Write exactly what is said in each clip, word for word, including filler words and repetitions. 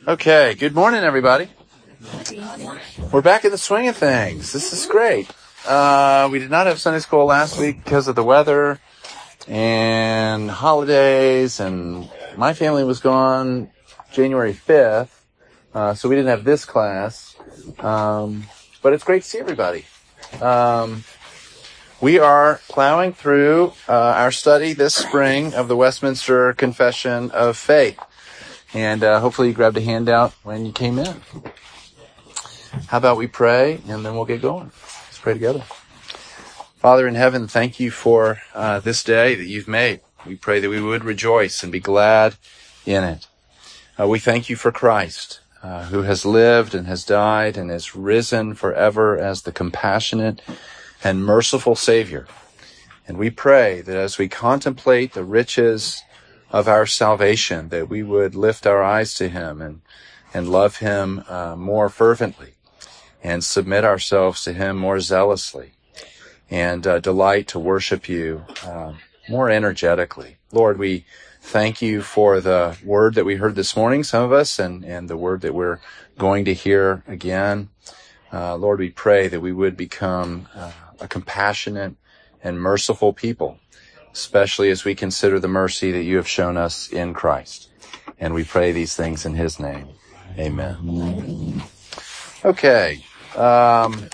Okay, good morning, everybody. We're back in the swing of things. This is great. Uh, we did not have Sunday school last week because of the weather and holidays, and my family was gone January fifth, uh, so we didn't have this class. Um, but it's great to see everybody. Um, we are plowing through uh, our study this spring of the Westminster Confession of Faith. And uh, hopefully you grabbed a handout when you came in. How about we pray, and then we'll get going. Let's pray together. Father in heaven, thank you for uh, this day that you've made. We pray that we would rejoice and be glad in it. Uh, we thank you for Christ, uh, who has lived and has died and has risen forever as the compassionate and merciful Savior. And we pray that as we contemplate the riches of our salvation, that we would lift our eyes to him and, and love him uh, more fervently and submit ourselves to him more zealously and uh, delight to worship you uh, more energetically. Lord, we thank you for the word that we heard this morning, some of us, and, and the word that we're going to hear again. Uh, Lord, we pray that we would become uh, a compassionate and merciful people, especially as we consider the mercy that you have shown us in Christ. And we pray these things in his name. Amen. Okay. Um,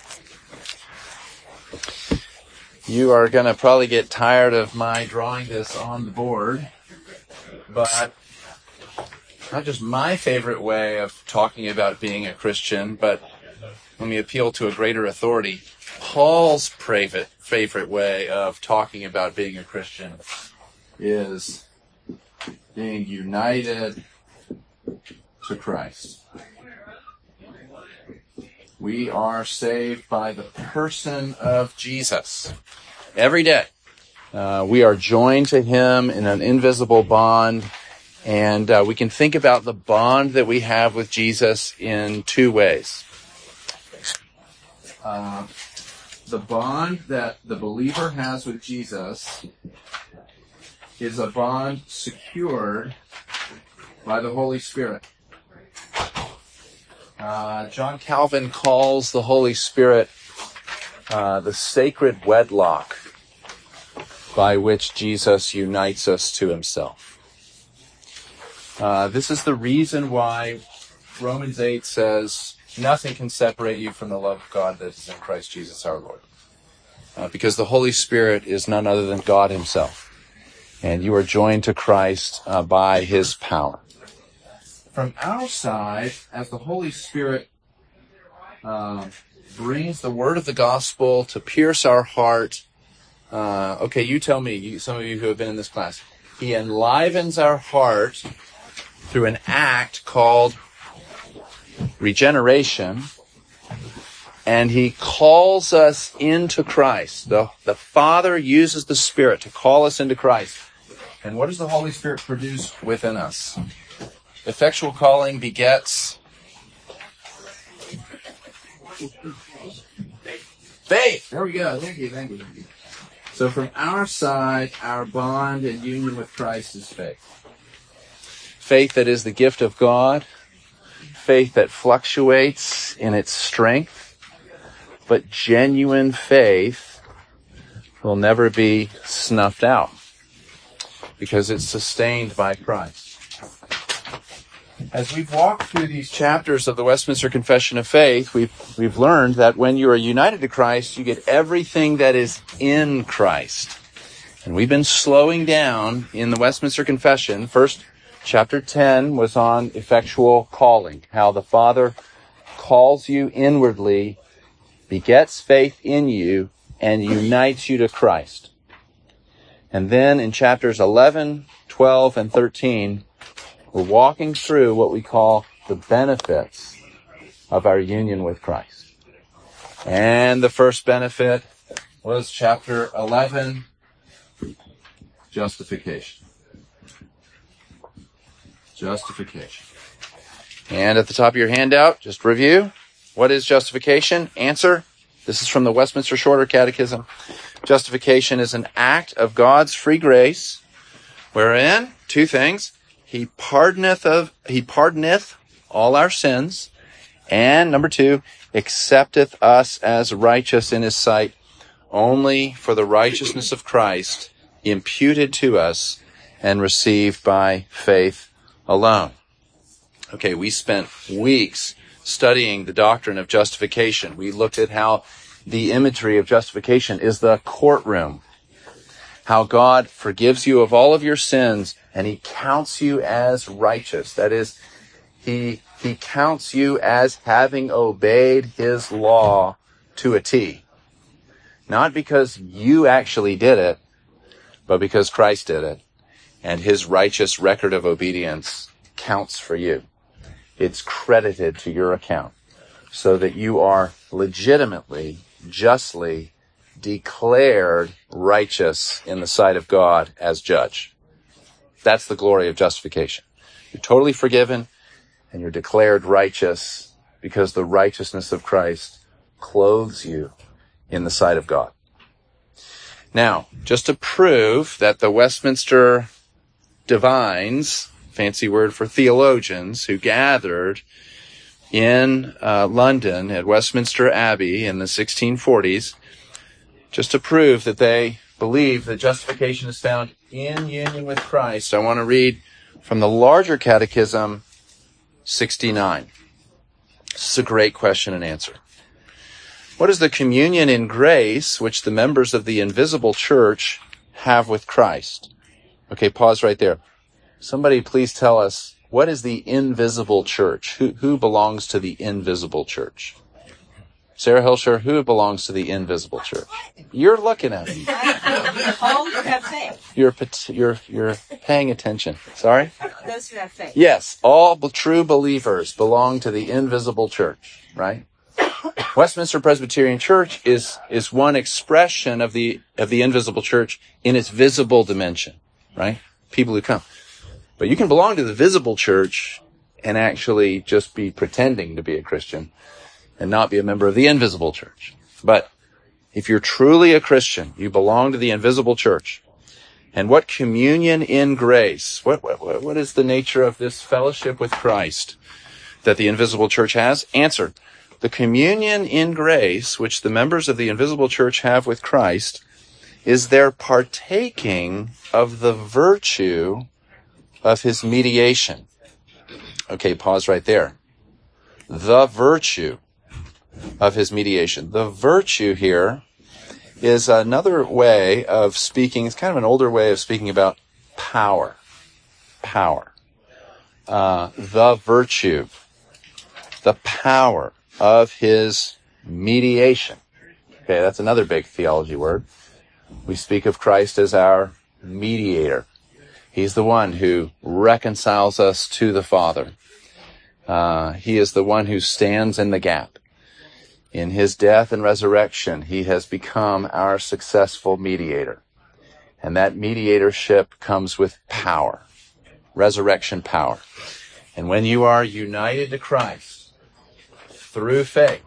you are going to probably get tired of my drawing this on the board, but not just my favorite way of talking about being a Christian, but let me appeal to a greater authority. Paul's favorite, favorite way of talking about being a Christian is being united to Christ. We are saved by the person of Jesus. Every day, uh, we are joined to him in an invisible bond, and uh, we can think about the bond that we have with Jesus in two ways. Uh, The bond that the believer has with Jesus is a bond secured by the Holy Spirit. Uh, John Calvin calls the Holy Spirit uh, the sacred wedlock by which Jesus unites us to himself. Uh, this is the reason why Romans eight says, nothing can separate you from the love of God that is in Christ Jesus our Lord. Uh, because the Holy Spirit is none other than God himself. And you are joined to Christ uh, by his power. From our side, as the Holy Spirit uh, brings the word of the gospel to pierce our heart, uh, okay, you tell me, you, some of you who have been in this class, he enlivens our heart through an act called regeneration, and he calls us into Christ. The, the Father uses the Spirit to call us into Christ. And what does the Holy Spirit produce within us? Effectual calling begets faith. There we go. Thank you, thank you, thank you. So from our side, our bond and union with Christ is faith. Faith that is the gift of God. Faith that fluctuates in its strength, but genuine faith will never be snuffed out because it's sustained by Christ. As we've walked through these chapters of the Westminster Confession of Faith, we've we've learned that when you are united to Christ, you get everything that is in Christ. And we've been slowing down in the Westminster Confession. First, Chapter ten was on effectual calling, how the Father calls you inwardly, begets faith in you, and unites you to Christ. And then in chapters eleven, twelve, and thirteen, we're walking through what we call the benefits of our union with Christ. And the first benefit was chapter eleven, justification. Justification. And at the top of your handout, just review. What is justification? Answer. This is from the Westminster Shorter Catechism. Justification is an act of God's free grace, wherein, two things, he pardoneth of, he pardoneth all our sins, and number two, accepteth us as righteous in his sight, only for the righteousness of Christ imputed to us and received by faith alone. Okay, we spent weeks studying the doctrine of justification. We looked at how the imagery of justification is the courtroom, how God forgives you of all of your sins and he counts you as righteous. That is, he he counts you as having obeyed his law to a T. Not because you actually did it, but because Christ did it. And his righteous record of obedience counts for you. It's credited to your account so that you are legitimately, justly declared righteous in the sight of God as judge. That's the glory of justification. You're totally forgiven and you're declared righteous because the righteousness of Christ clothes you in the sight of God. Now, just to prove that the Westminster divines, fancy word for theologians, who gathered in uh, London at Westminster Abbey in the sixteen forties, just to prove that they believe that justification is found in union with Christ, I want to read from the larger catechism, sixty-nine. This is a great question and answer. What is the communion in grace which the members of the invisible church have with Christ? Okay, pause right there. Somebody please tell us, what is the invisible church? Who, who belongs to the invisible church? Sarah Hilscher, who belongs to the invisible church? You're looking at me. All who have faith. You're, you're, you're paying attention. Sorry? Those who have faith. Yes, all true believers belong to the invisible church, right? Westminster Presbyterian Church is, is one expression of the, of the invisible church in its visible dimension, right? People who come. But you can belong to the visible church and actually just be pretending to be a Christian and not be a member of the invisible church. But if you're truly a Christian, you belong to the invisible church. And what communion in grace? What, what, what is the nature of this fellowship with Christ that the invisible church has? Answer. The communion in grace which the members of the invisible church have with Christ is their partaking of the virtue of his mediation. Okay, pause right there. The virtue of his mediation. The virtue here is another way of speaking. It's kind of an older way of speaking about power. Power. Uh, the virtue. The power of his mediation. Okay, that's another big theology word. We speak of Christ as our mediator. He's the one who reconciles us to the Father. Uh, he is the one who stands in the gap. In his death and resurrection, he has become our successful mediator. And that mediatorship comes with power, resurrection power. And when you are united to Christ through faith,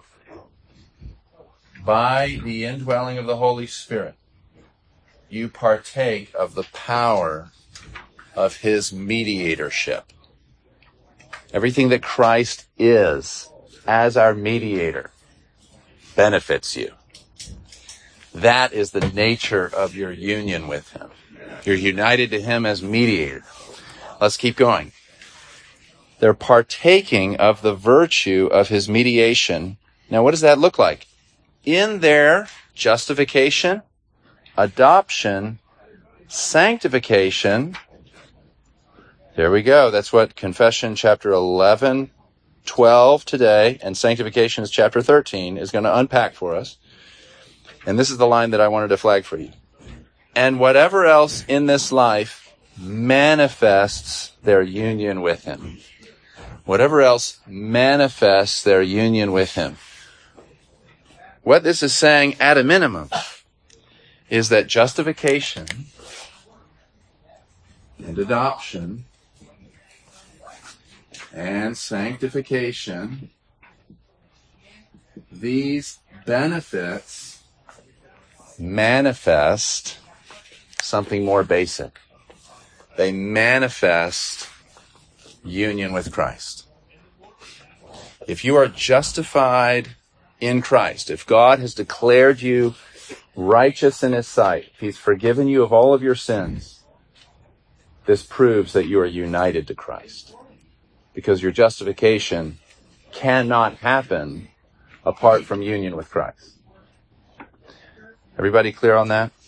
by the indwelling of the Holy Spirit, you partake of the power of his mediatorship. Everything that Christ is as our mediator benefits you. That is the nature of your union with him. You're united to him as mediator. Let's keep going. They're partaking of the virtue of his mediation. Now, what does that look like? In their justification, adoption, sanctification. There we go. That's what Confession chapter eleven, twelve today, and Sanctification is chapter thirteen, is going to unpack for us. And this is the line that I wanted to flag for you. And whatever else in this life manifests their union with him. Whatever else manifests their union with him. What this is saying at a minimum is that justification and adoption and sanctification, these benefits manifest something more basic. They manifest union with Christ. If you are justified in Christ, if God has declared you righteous in his sight, if he's forgiven you of all of your sins, this proves that you are united to Christ. Because your justification cannot happen apart from union with Christ. Everybody clear on that?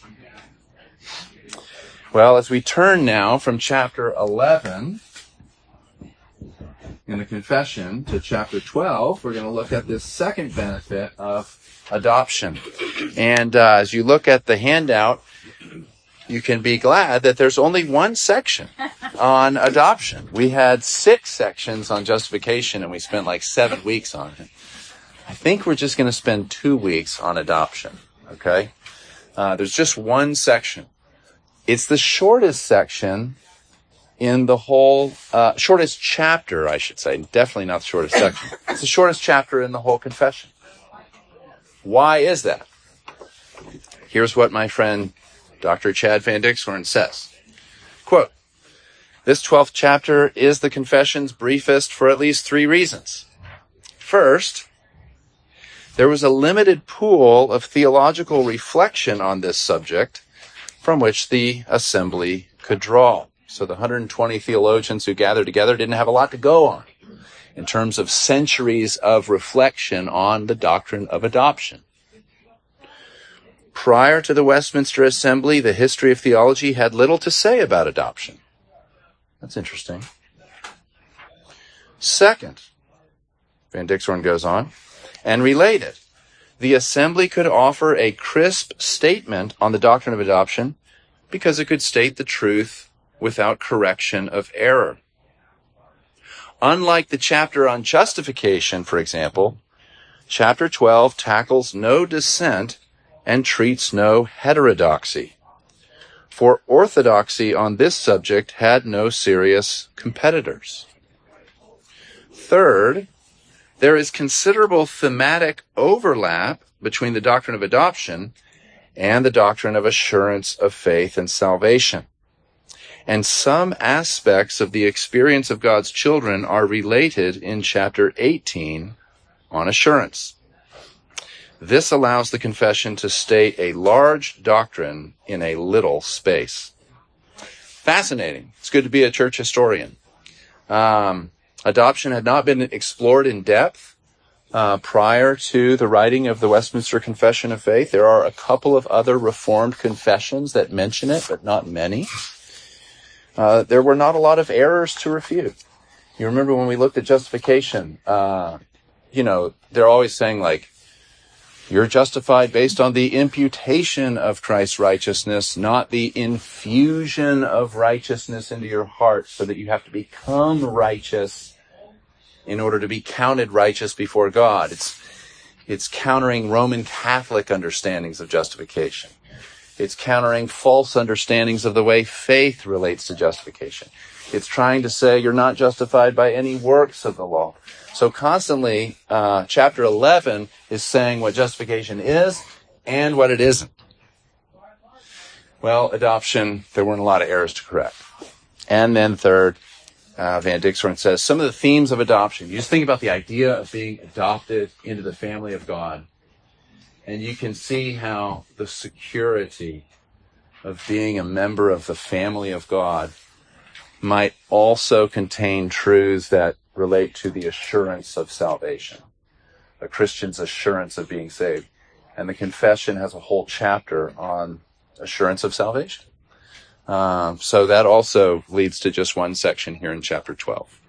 Well, as we turn now from chapter eleven in the confession to chapter twelve, we're going to look at this second benefit of adoption. And uh, as you look at the handout, you can be glad that there's only one section on adoption. We had six sections on justification, and we spent like seven weeks on it. I think we're just going to spend two weeks on adoption, okay? Uh, there's just one section. It's the shortest section in the whole, uh, shortest chapter, I should say. Definitely not the shortest section. It's the shortest chapter in the whole confession. Why is that? Here's what my friend Doctor Chad Van Dixhoorn says. Quote, this twelfth chapter is the confession's briefest for at least three reasons. First, there was a limited pool of theological reflection on this subject from which the assembly could draw. So the one hundred twenty theologians who gathered together didn't have a lot to go on in terms of centuries of reflection on the doctrine of adoption. Prior to the Westminster Assembly, the history of theology had little to say about adoption. That's interesting. Second, Van Dixhoorn goes on, and related, the assembly could offer a crisp statement on the doctrine of adoption because it could state the truth without correction of error. Unlike the chapter on justification, for example, chapter twelve tackles no dissent and treats no heterodoxy. For orthodoxy on this subject had no serious competitors. Third, there is considerable thematic overlap between the doctrine of adoption and the doctrine of assurance of faith and salvation. And some aspects of the experience of God's children are related in chapter eighteen on assurance. This allows the confession to state a large doctrine in a little space. Fascinating. It's good to be a church historian. Um, adoption had not been explored in depth uh, prior to the writing of the Westminster Confession of Faith. There are a couple of other Reformed confessions that mention it, but not many. Uh, there were not a lot of errors to refute. You remember when we looked at justification, uh, you know, they're always saying like, you're justified based on the imputation of Christ's righteousness, not the infusion of righteousness into your heart, so that you have to become righteous in order to be counted righteous before God. It's, it's countering Roman Catholic understandings of justification. It's countering false understandings of the way faith relates to justification. It's trying to say you're not justified by any works of the law. So constantly, uh, chapter eleven is saying what justification is and what it isn't. Well, adoption, there weren't a lot of errors to correct. And then third, uh, Van Dixhoorn says, some of the themes of adoption. You just think about the idea of being adopted into the family of God. And you can see how the security of being a member of the family of God might also contain truths that relate to the assurance of salvation, a Christian's assurance of being saved. And the confession has a whole chapter on assurance of salvation. Um, so that also leads to just one section here in chapter twelve.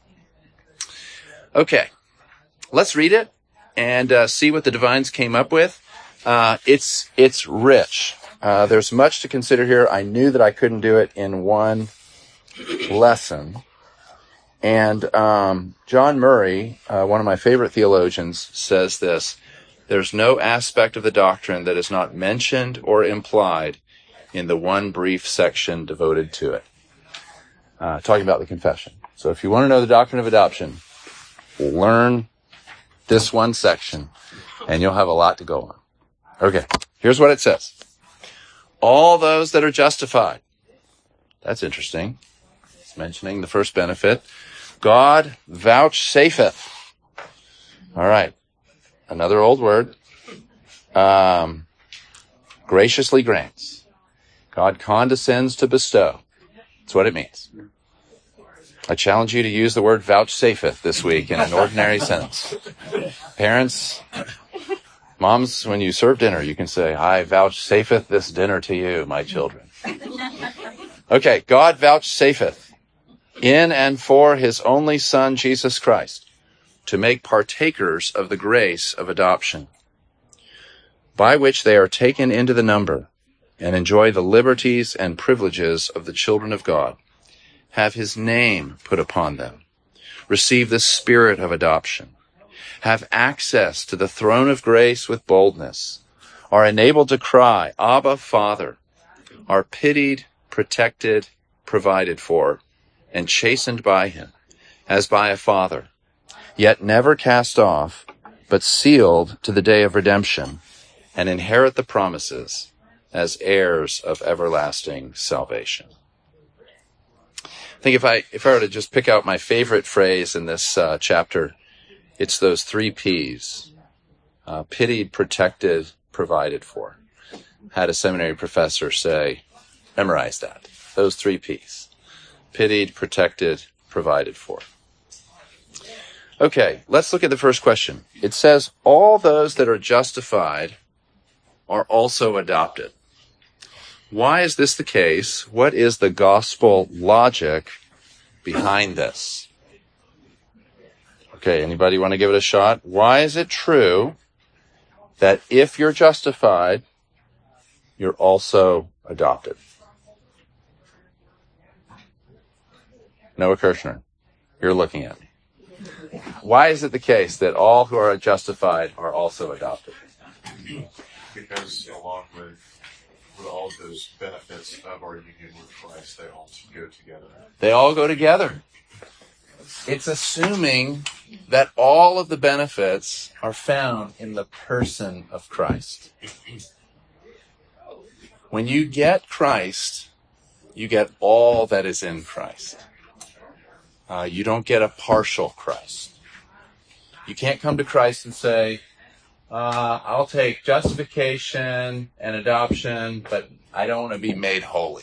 Okay, let's read it and uh, see what the divines came up with. Uh, it's it's rich. Uh, there's much to consider here. I knew that I couldn't do it in one lesson. And um, John Murray, uh, one of my favorite theologians, says this: there's no aspect of the doctrine that is not mentioned or implied in the one brief section devoted to it. Uh, talking about the confession. So if you want to know the doctrine of adoption, learn this one section, and you'll have a lot to go on. Okay, here's what it says. All those that are justified. That's interesting. It's mentioning the first benefit. God vouchsafeth All right. Another old word. Um, graciously grants. God condescends to bestow. That's what it means. I challenge you to use the word vouchsafeth this week in an ordinary sentence. Parents, moms, when you serve dinner, you can say, I vouchsafeth this dinner to you, my children. Okay, God vouchsafeth in and for his only Son, Jesus Christ, to make partakers of the grace of adoption, by which they are taken into the number and enjoy the liberties and privileges of the children of God, have his name put upon them, receive the spirit of adoption, have access to the throne of grace with boldness, are enabled to cry, Abba, Father, are pitied, protected, provided for, and chastened by him, as by a father, yet never cast off, but sealed to the day of redemption, and inherit the promises as heirs of everlasting salvation. I think if I if I were to just pick out my favorite phrase in this uh, chapter, it's those three P's. Uh, pitied, protected, provided for. Had a seminary professor say, memorize that. Those three P's. Pitied, protected, provided for. Okay, let's look at the first question. It says, all those that are justified are also adopted. Why is this the case? What is the gospel logic behind this? Okay, anybody want to give it a shot? Why is it true that if you're justified, you're also adopted? Noah Kirshner, you're looking at me. Why is it the case that all who are justified are also adopted? Because along with, with all of those benefits of our union with Christ, they all go together. They all go together. It's assuming that all of the benefits are found in the person of Christ. When you get Christ, you get all that is in Christ. Uh, you don't get a partial Christ. You can't come to Christ and say, uh, I'll take justification and adoption, but I don't want to be made holy.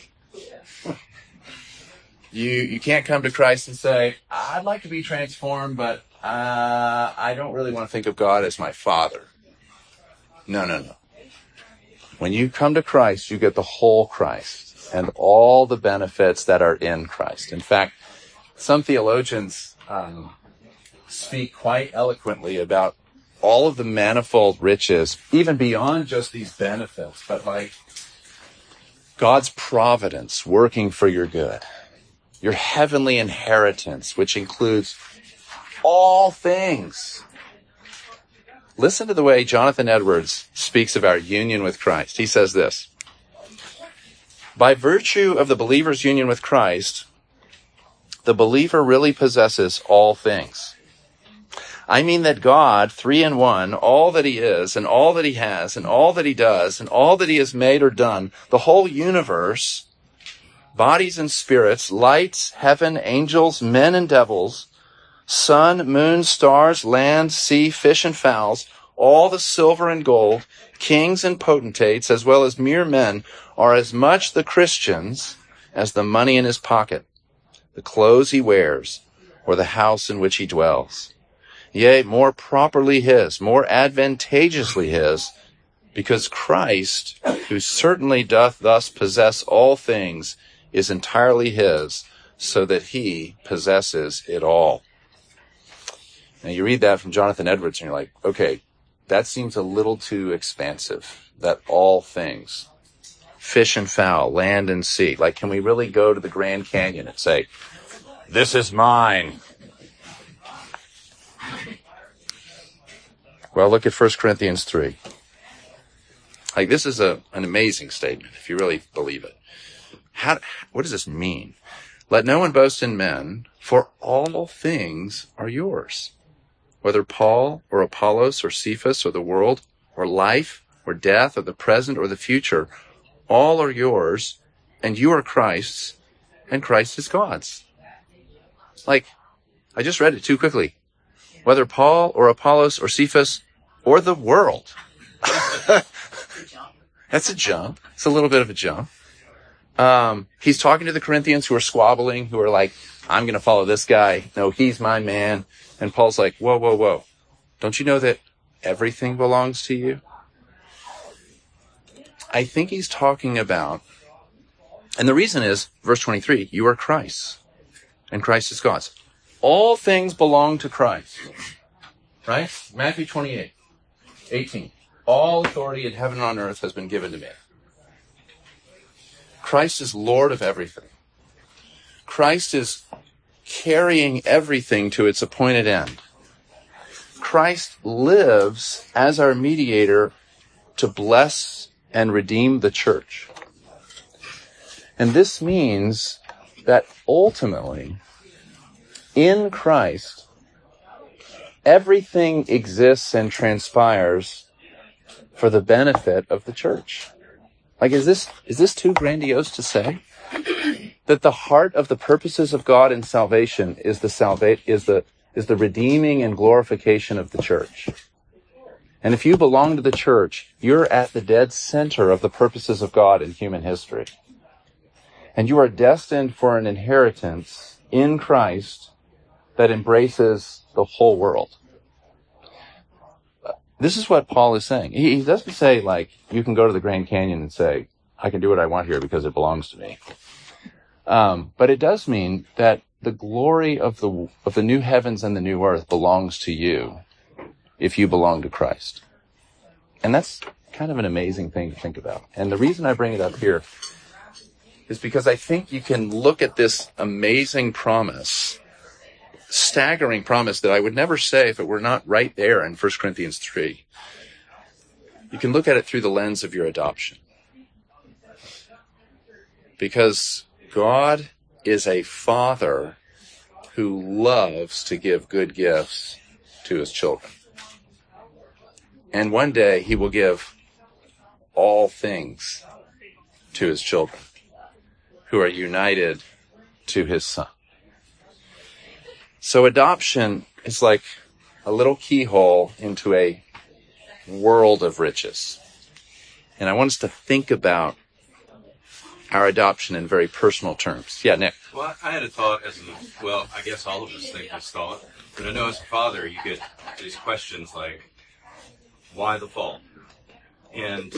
You you can't come to Christ and say, I'd like to be transformed, but uh, I don't really want to think of God as my Father. No, no, no. When you come to Christ, you get the whole Christ and all the benefits that are in Christ. In fact, some theologians um, speak quite eloquently about all of the manifold riches, even beyond just these benefits, but like God's providence working for your good. Your heavenly inheritance, which includes all things. Listen to the way Jonathan Edwards speaks of our union with Christ. He says this, by virtue of the believer's union with Christ, the believer really possesses all things. I mean that God, three in one, all that he is and all that he has and all that he does and all that he has made or done, the whole universe, bodies and spirits, lights, heaven, angels, men and devils, sun, moon, stars, land, sea, fish and fowls, all the silver and gold, kings and potentates, as well as mere men, are as much the Christian's as the money in his pocket, the clothes he wears, or the house in which he dwells. Yea, more properly his, more advantageously his, because Christ, who certainly doth thus possess all things, is entirely his, so that he possesses it all. Now you read that from Jonathan Edwards and you're like, okay, that seems a little too expansive, that all things, fish and fowl, land and sea. Like, can we really go to the Grand Canyon and say, this is mine? Well, look at First Corinthians three. Like, this is a, an amazing statement, if you really believe it. How, what does this mean? Let no one boast in men, for all things are yours. Whether Paul or Apollos or Cephas or the world or life or death or the present or the future, all are yours, and you are Christ's, and Christ is God's. Like, I just read it too quickly. whether Paul or Apollos or Cephas or the world. That's a jump. It's a little bit of a jump. Um, he's talking to the Corinthians who are squabbling, who are like, I'm going to follow this guy. No, he's my man. And Paul's like, whoa, whoa, whoa. Don't you know that everything belongs to you? I think he's talking about, and the reason is, verse twenty-three, you are Christ's, and Christ is God's. All things belong to Christ. Right? Matthew twenty-eight, eighteen. All authority in heaven and on earth has been given to me. Christ is Lord of everything. Christ is carrying everything to its appointed end. Christ lives as our mediator to bless and redeem the church. And this means that ultimately, in Christ, everything exists and transpires for the benefit of the church. Like, is this, is this too grandiose to say? That the heart of the purposes of God in salvation is the salva- is the, is the redeeming and glorification of the church. And if you belong to the church, you're at the dead center of the purposes of God in human history. And you are destined for an inheritance in Christ that embraces the whole world. This is what Paul is saying. He, he doesn't say, like, you can go to the Grand Canyon and say, I can do what I want here because it belongs to me. Um, but it does mean that the glory of the of the new heavens and the new earth belongs to you if you belong to Christ. And that's kind of an amazing thing to think about. And the reason I bring it up here is because I think you can look at this amazing promise, staggering promise that I would never say if it were not right there in First Corinthians three. You can look at it through the lens of your adoption. Because God is a father who loves to give good gifts to his children. And one day he will give all things to his children who are united to his son. So adoption is like a little keyhole into a world of riches. And I want us to think about our adoption in very personal terms. Yeah, Nick. Well, I had a thought as a, well, I guess all of us think this thought. But I know as a father, you get these questions like, why the fall? And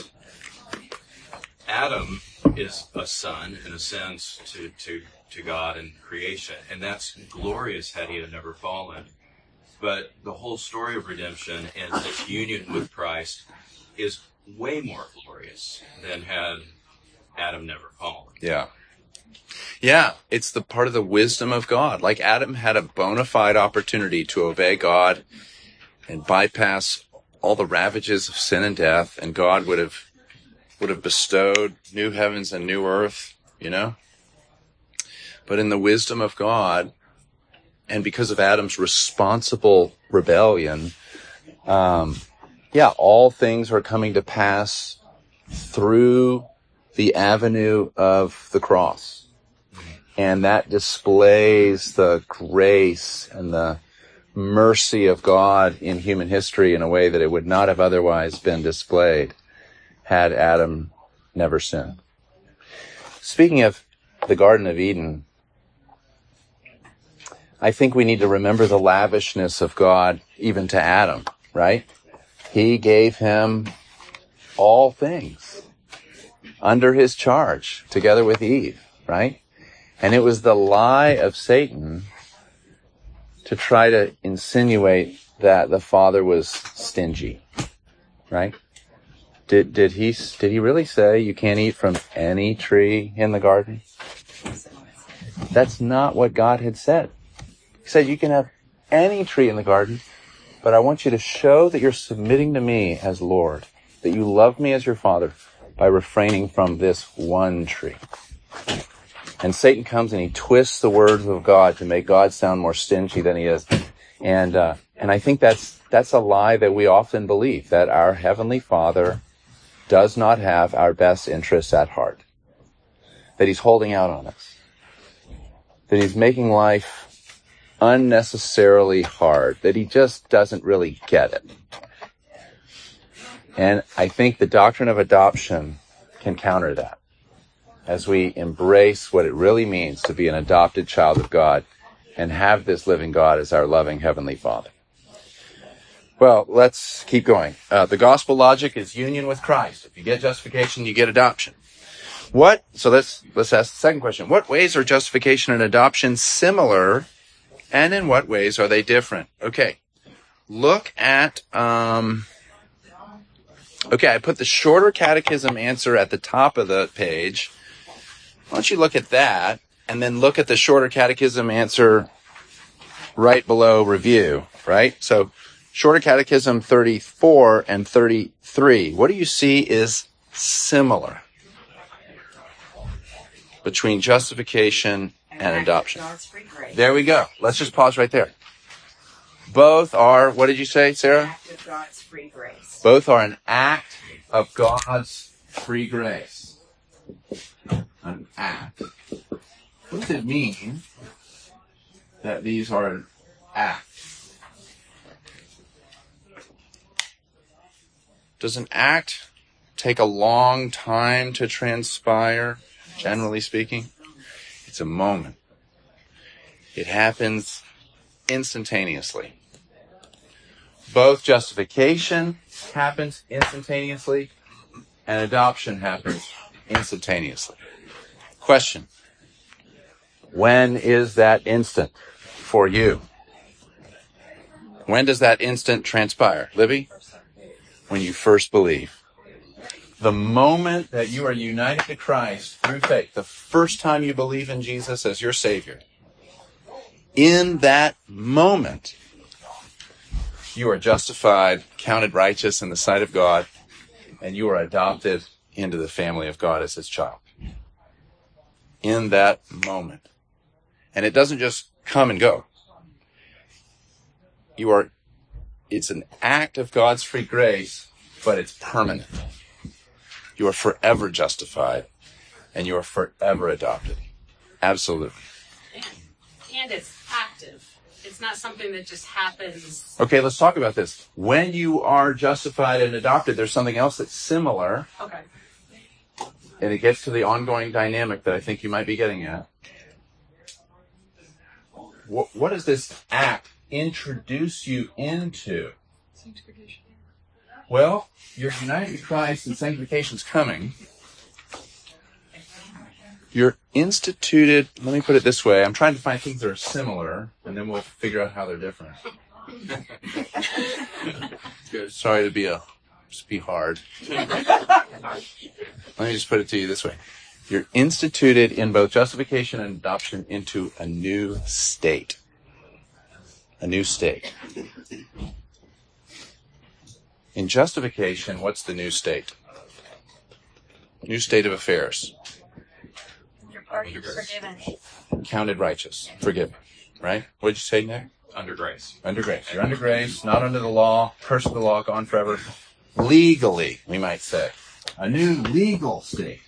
Adam is a son, in a sense, to, to, to God and creation. And that's glorious had he had never fallen. But the whole story of redemption and this union with Christ is way more glorious than had Adam never fallen. Yeah. Yeah, it's the part of the wisdom of God. Like Adam had a bona fide opportunity to obey God and bypass all the ravages of sin and death, and God would have would have bestowed new heavens and new earth, you know? But in the wisdom of God, and because of Adam's responsible rebellion, um, yeah, all things are coming to pass through the avenue of the cross. And that displays the grace and the mercy of God in human history in a way that it would not have otherwise been displayed had Adam never sinned. Speaking of the Garden of Eden, I think we need to remember the lavishness of God even to Adam, right? He gave him all things under his charge, together with Eve, right? And it was the lie of Satan to try to insinuate that the Father was stingy, right? Did did he did he really say you can't eat from any tree in the garden? That's not what God had said. He said you can have any tree in the garden, but I want you to show that you're submitting to me as Lord, that you love me as your Father by refraining from this one tree. And Satan comes and he twists the words of God to make God sound more stingy than he is. And uh, and I think that's that's a lie that we often believe, that our Heavenly Father does not have our best interests at heart, that he's holding out on us, that he's making life unnecessarily hard, that he just doesn't really get it. And I think the doctrine of adoption can counter that as we embrace what it really means to be an adopted child of God and have this living God as our loving Heavenly Father. Well, let's keep going. Uh, the gospel logic is union with Christ. If you get justification, you get adoption. What? So let's let's ask the second question. What ways are justification and adoption similar, and in what ways are they different? Okay. Look at, um, okay, I put the shorter catechism answer at the top of the page. Why don't you look at that, and then look at the shorter catechism answer right below review, right? So, shorter catechism thirty-four and thirty-three. What do you see is similar between justification and adoption? There we go. Let's just pause right there. Both are, what did you say, Sarah? Act of God's free grace. Both are an act of God's free grace. An act. What does it mean that these are an act? Does an act take a long time to transpire, generally speaking? It's a moment. It happens instantaneously. Both justification happens instantaneously and adoption happens instantaneously. Question. When is that instant for you? When does that instant transpire? Libby? When you first believe. The moment that you are united to Christ through faith, the first time you believe in Jesus as your Savior, in that moment, you are justified, counted righteous in the sight of God, and you are adopted into the family of God as His child. In that moment. And it doesn't just come and go. You are, it's an act of God's free grace, but it's permanent. You are forever justified, and you are forever adopted. Absolutely. And it's active. It's not something that just happens. Okay, let's talk about this. When you are justified and adopted, there's something else that's similar. Okay. And it gets to the ongoing dynamic that I think you might be getting at. What, what does this act introduce you into? Sanctification. Well, you're united to Christ and sanctification's coming. You're instituted, let me put it this way, I'm trying to find things that are similar, and then we'll figure out how they're different. Sorry to be a, just be hard. Let me just put it to you this way. You're instituted in both justification and adoption into a new state. A new state. In justification, what's the new state? New state of affairs. You're already forgiven. Counted righteous. Forgiven. Right? What did you say, Nick? Under grace. Under grace. You're under grace, not under the law. Curse of the law, gone forever. Legally, we might say. A new legal state.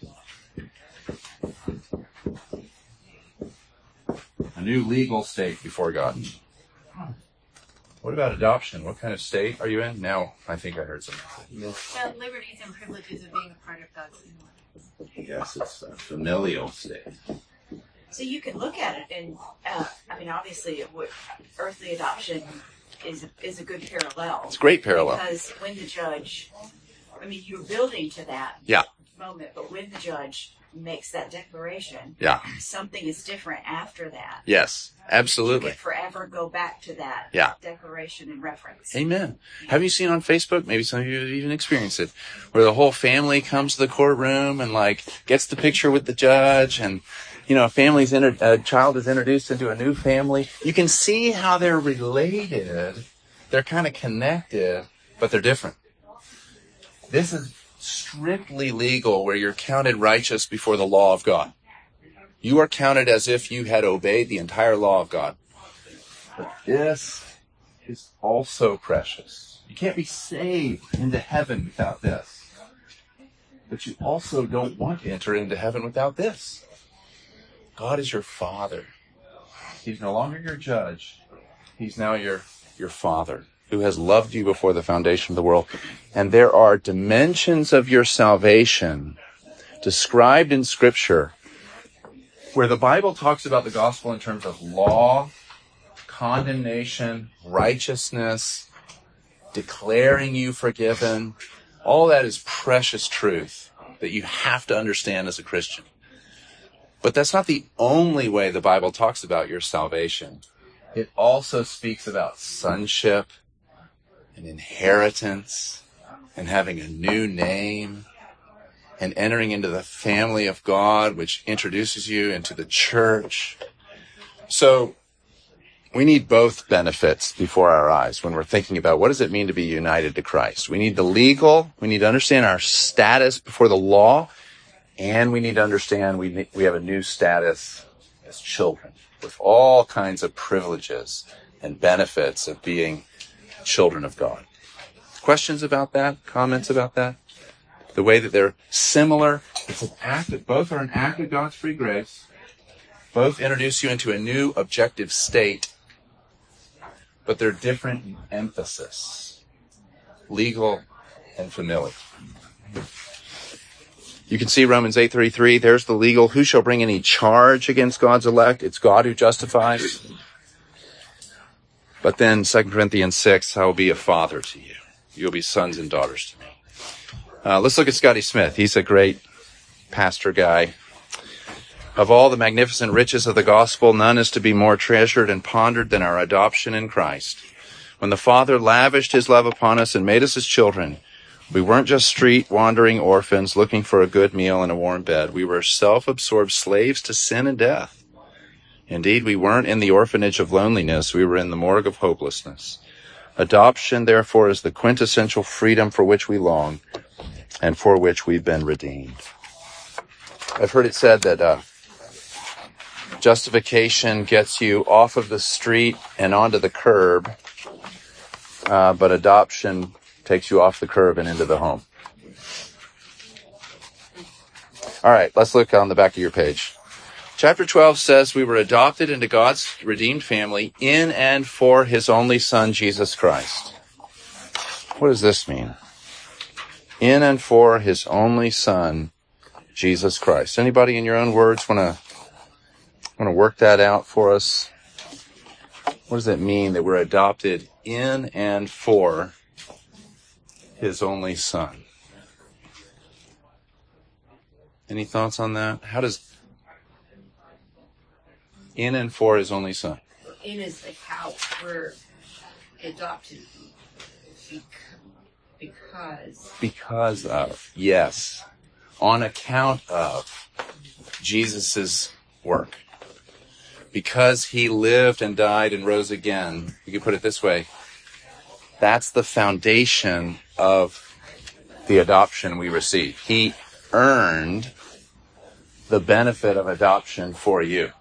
A new legal state before God. What about adoption? What kind of state are you in? Now, I think I heard something. The liberties and privileges of being a part of God's family. Yes, it's a familial state. So you can look at it, and uh, I mean, obviously, it would, earthly adoption is is a good parallel. It's a great parallel. Because when the judge, I mean, you're building to that Yeah. moment, but when the judge makes that declaration, Yeah. something is different after that. Yes, You absolutely. can forever go back to that Yeah. declaration and reference. Amen. Have you seen on Facebook, maybe some of you have even experienced it, where the whole family comes to the courtroom and like gets the picture with the judge, and you know, a family's inter- a child is introduced into a new family. You can see how they're related. They're kind of connected, but they're different. This is strictly legal, where you're counted righteous before the law of God. You are counted as if you had obeyed the entire law of God. But this is also precious. You can't be saved into heaven without this. But you also don't want to enter into heaven without this. God is your Father. He's no longer your judge. He's now your, your Father, who has loved you before the foundation of the world. And there are dimensions of your salvation described in Scripture where the Bible talks about the gospel in terms of law, condemnation, righteousness, declaring you forgiven. All that is precious truth that you have to understand as a Christian. But that's not the only way the Bible talks about your salvation. It also speaks about sonship and inheritance and having a new name and entering into the family of God, which introduces you into the church. So we need both benefits before our eyes when we're thinking about what does it mean to be united to Christ. We need the legal, we need to understand our status before the law, and we need to understand we need, we have a new status as children with all kinds of privileges and benefits of being children of God. Questions about that? Comments about that? The way that they're similar. It's an act that both are an act of God's free grace. Both introduce you into a new objective state, but they're different in emphasis, legal and familial. You can see Romans eight thirty-three. There's the legal. Who shall bring any charge against God's elect? It's God who justifies. But then Second Corinthians six, I will be a father to you. You'll be sons and daughters to me. Uh, let's look at Scotty Smith. He's a great pastor guy. Of all the magnificent riches of the gospel, none is to be more treasured and pondered than our adoption in Christ. When the Father lavished his love upon us and made us his children, we weren't just street-wandering orphans looking for a good meal and a warm bed. We were self-absorbed slaves to sin and death. Indeed, we weren't in the orphanage of loneliness. We were in the morgue of hopelessness. Adoption, therefore, is the quintessential freedom for which we long and for which we've been redeemed. I've heard it said that uh, justification gets you off of the street and onto the curb, uh, but adoption takes you off the curb and into the home. All right, let's look on the back of your page. Chapter twelve says we were adopted into God's redeemed family in and for his only Son, Jesus Christ. What does this mean? In and for his only Son, Jesus Christ. Anybody in your own words want to want to work that out for us? What does it mean that we're adopted in and for his only Son? Any thoughts on that? How does in and for his only Son? In is like how we're adopted because. Because of, yes. On account of Jesus' work. Because he lived and died and rose again. You could put it this way. That's the foundation of the adoption we receive. He earned the benefit of adoption for you.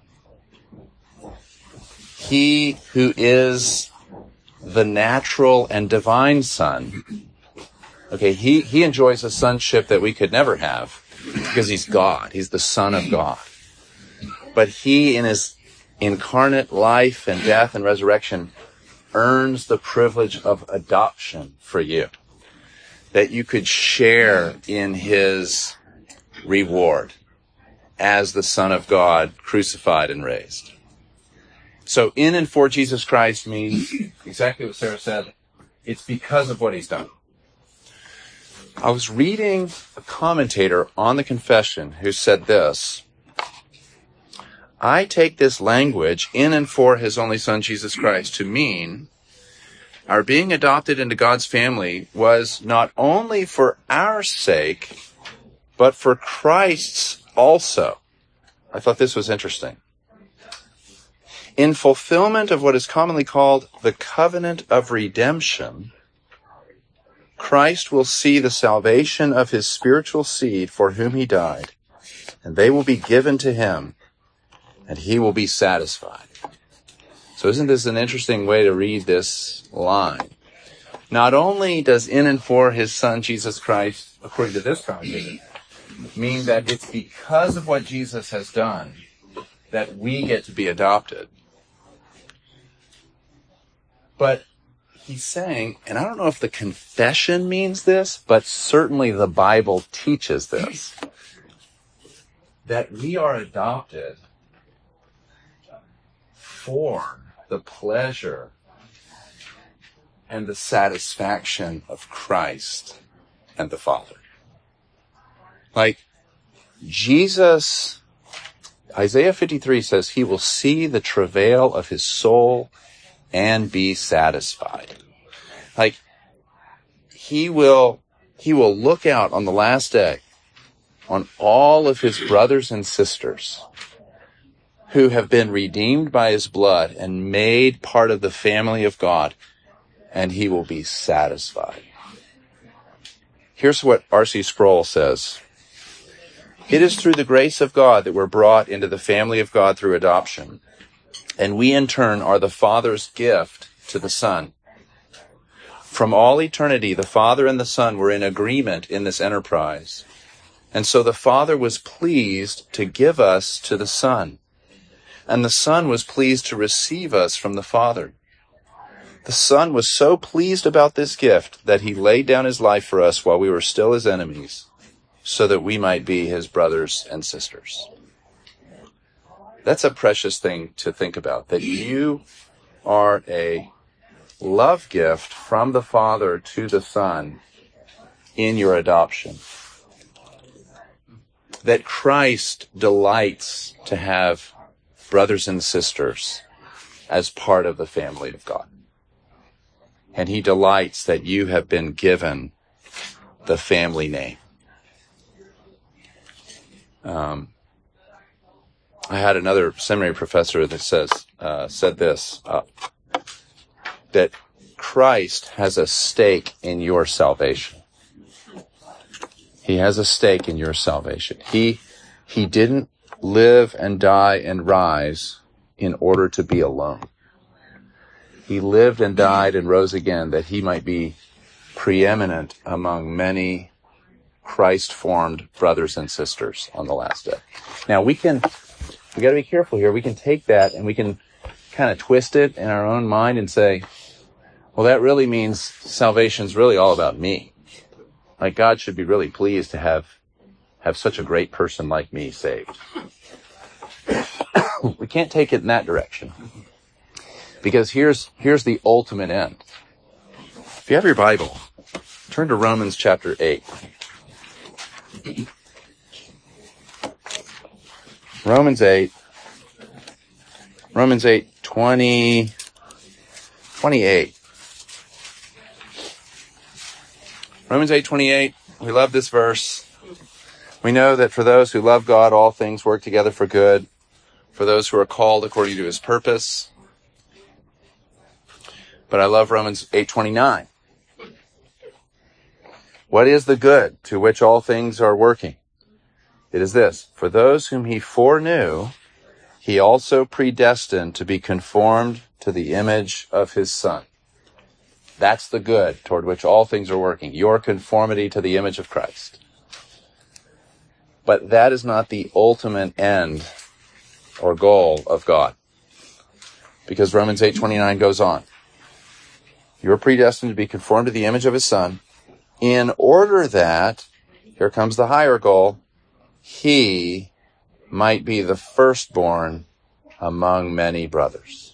He who is the natural and divine Son, okay, he, he enjoys a sonship that we could never have because he's God. He's the Son of God. But he, in his incarnate life and death and resurrection, earns the privilege of adoption for you, that you could share in his reward as the Son of God, crucified and raised. So in and for Jesus Christ means exactly what Sarah said. It's because of what he's done. I was reading a commentator on the Confession who said this: I take this language, in and for his only Son, Jesus Christ, to mean our being adopted into God's family was not only for our sake, but for Christ's also. I thought this was interesting. In fulfillment of what is commonly called the covenant of redemption, Christ will see the salvation of his spiritual seed for whom he died, and they will be given to him, and he will be satisfied. So isn't this an interesting way to read this line? Not only does in and for his Son, Jesus Christ, according to this commentator, mean that it's because of what Jesus has done that we get to be adopted, But he's saying, and I don't know if the confession means this, but certainly the Bible teaches this, that we are adopted for the pleasure and the satisfaction of Christ and the Father. Like, Jesus, Isaiah fifty-three says he will see the travail of his soul and be satisfied. Like, he will, he will look out on the last day on all of his brothers and sisters who have been redeemed by his blood and made part of the family of God, and he will be satisfied. Here's what R C Sproul says. It is through the grace of God that we're brought into the family of God through adoption, and we in turn are the Father's gift to the Son. From all eternity, the Father and the Son were in agreement in this enterprise, and so the Father was pleased to give us to the Son, and the Son was pleased to receive us from the Father. The Son was so pleased about this gift that he laid down his life for us while we were still his enemies, so that we might be his brothers and sisters. That's a precious thing to think about, that you are a love gift from the Father to the Son in your adoption. That Christ delights to have brothers and sisters as part of the family of God. And he delights that you have been given the family name. Um, I had another seminary professor that says uh, said this, uh, that Christ has a stake in your salvation. He has a stake in your salvation. He he didn't live and die and rise in order to be alone. He lived and died and rose again that he might be preeminent among many Christ-formed brothers and sisters on the last day. Now, we can, we got to be careful here. We can take that and we can kind of twist it in our own mind and say, well, that really means salvation's really all about me. Like, God should be really pleased to have, have such a great person like me saved. We can't take it in that direction. Because here's, here's the ultimate end. If you have your Bible, turn to Romans chapter eight. Romans eight, Romans eight, twenty, twenty-eight. Romans eight, twenty-eight, we love this verse. We know that for those who love God, all things work together for good, for those who are called according to his purpose. But I love Romans eight, twenty-nine. What is the good to which all things are working? It is this: for those whom he foreknew, he also predestined to be conformed to the image of his Son. That's the good toward which all things are working, your conformity to the image of Christ. But that is not the ultimate end or goal of God. Because Romans eight twenty-nine goes on. You're predestined to be conformed to the image of his Son, in order that, here comes the higher goal, he might be the firstborn among many brothers.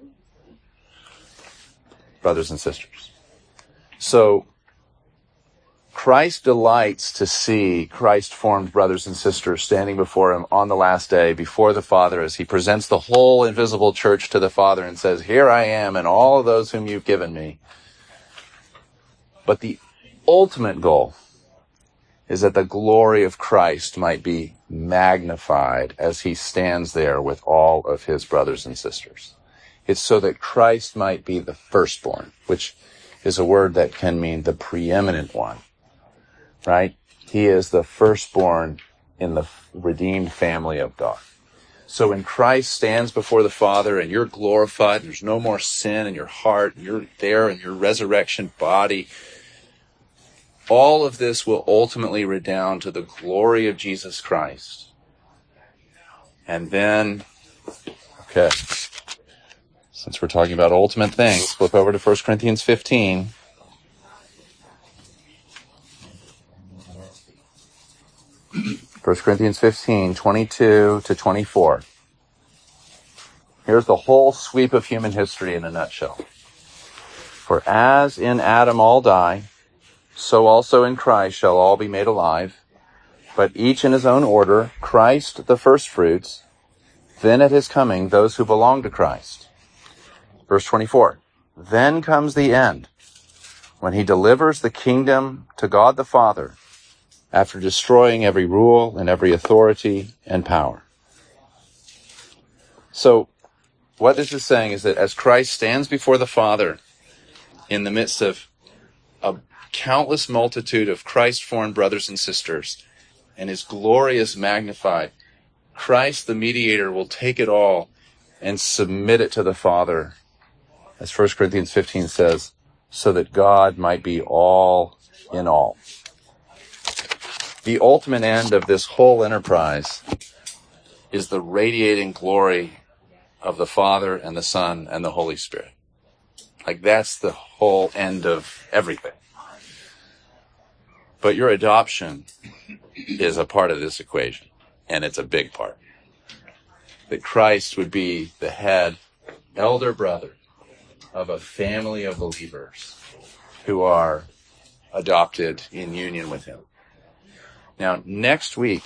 Brothers and sisters. So, Christ delights to see Christ-formed brothers and sisters standing before him on the last day, before the Father, as he presents the whole invisible church to the Father and says, here I am and all of those whom you've given me. But the ultimate goal is that the glory of Christ might be magnified as he stands there with all of his brothers and sisters. It's so that Christ might be the firstborn, which is a word that can mean the preeminent one, right? He is the firstborn in the redeemed family of God. So when Christ stands before the Father and you're glorified, there's no more sin in your heart, and you're there in your resurrection body, all of this will ultimately redound to the glory of Jesus Christ. And then, okay, Since we're talking about ultimate things, flip over to First Corinthians fifteen. First Corinthians fifteen, twenty-two to twenty-four. Here's the whole sweep of human history in a nutshell. For as in Adam all die, so also in Christ shall all be made alive, but each in his own order, Christ the firstfruits, then at his coming those who belong to Christ. Verse twenty-four, then comes the end, when he delivers the kingdom to God the Father, after destroying every rule and every authority and power. So, what this is saying is that as Christ stands before the Father in the midst of a countless multitude of Christ-formed brothers and sisters, and his glory is magnified, Christ, the mediator, will take it all and submit it to the Father, as First Corinthians fifteen says, so that God might be all in all. The ultimate end of this whole enterprise is the radiating glory of the Father and the Son and the Holy Spirit. Like, that's the whole end of everything. But your adoption is a part of this equation, and it's a big part. That Christ would be the head, elder brother of a family of believers who are adopted in union with him. Now, next week,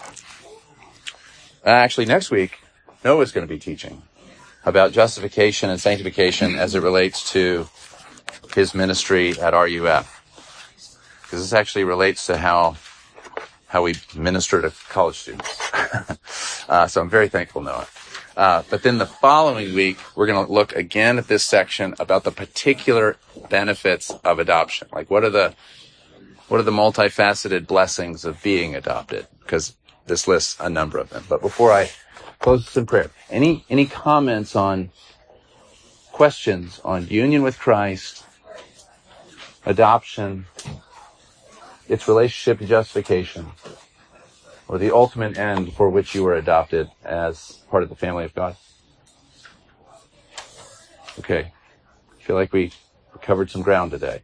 actually next week, Noah's going to be teaching about justification and sanctification as it relates to his ministry at R U F. Because this actually relates to how how we minister to college students. uh, so I'm very thankful, Noah. Uh, but then the following week, we're going to look again at this section about the particular benefits of adoption. Like, what are the what are the multifaceted blessings of being adopted? Because this lists a number of them. But before I close this in prayer, any any comments on questions on union with Christ, adoption, its relationship to justification, or the ultimate end for which you were adopted as part of the family of God? Okay. I feel like we covered some ground today.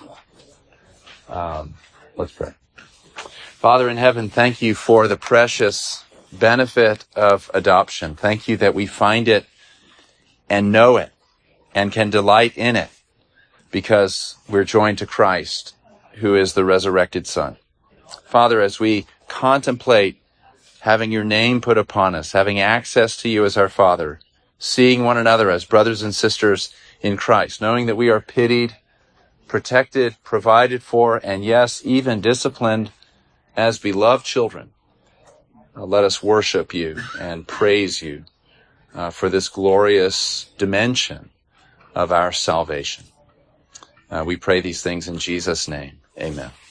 Um, let's pray. Father in heaven, thank you for the precious benefit of adoption. Thank you that we find it and know it and can delight in it because we're joined to Christ, who is the resurrected Son. Father, as we contemplate having your name put upon us, having access to you as our Father, seeing one another as brothers and sisters in Christ, knowing that we are pitied, protected, provided for, and yes, even disciplined as beloved children, uh, let us worship you and praise you uh, for this glorious dimension of our salvation. Uh, we pray these things in Jesus' name. Amen.